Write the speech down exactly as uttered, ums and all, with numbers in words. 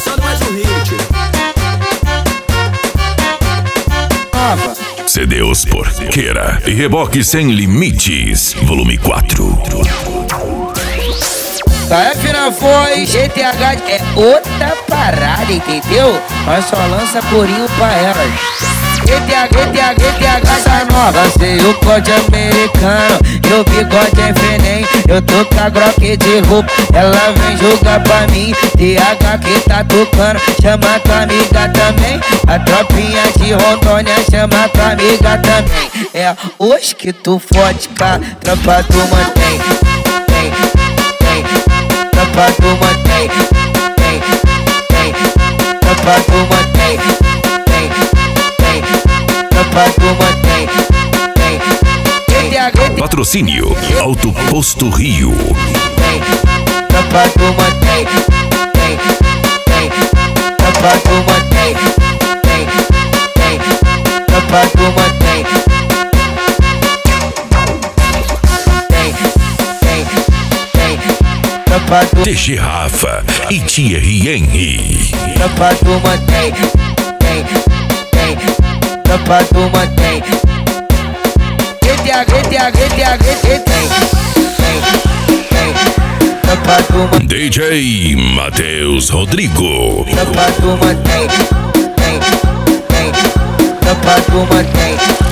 começando mais um hit. C D Os Porqueira e Reboque Sem Limites, volume quatro. K F na voz, G T H é outra parada, entendeu? Nós só lança corinho pra elas. G T H, G T H, G T H essa nova. Sei o corte americano e o bigode é fenem. Eu tô com a Glock de roupa, ela vem jogar pra mim. T H que tá tocando, chama tua amiga também. A tropinha de Rondônia chama tua amiga também. É hoje que tu fode, cá, tropa tu mantém. Tem, tem, tropa tu mantém. Tem, tem, tropa tu mantém. Tem, tem, tropa tu mantém. Tem, tem, tem. Patrocínio Alto Posto Rio. Tem, tropa tu mantém. Tem, tem, tropa tu mantém. Tem, tem, tropa tu mantém. Tem, tem, tem, tropa tu D G Rafa e Thierry Henry. tropa tu mantém. Tem, tem, tropa tu mantém. G T H, G T H, G T H, tem, tem, tem, tropa tu mantém. D J Matheus Rodrigo. Tropa tu mantém. Tem, tem, tropa tu mantém.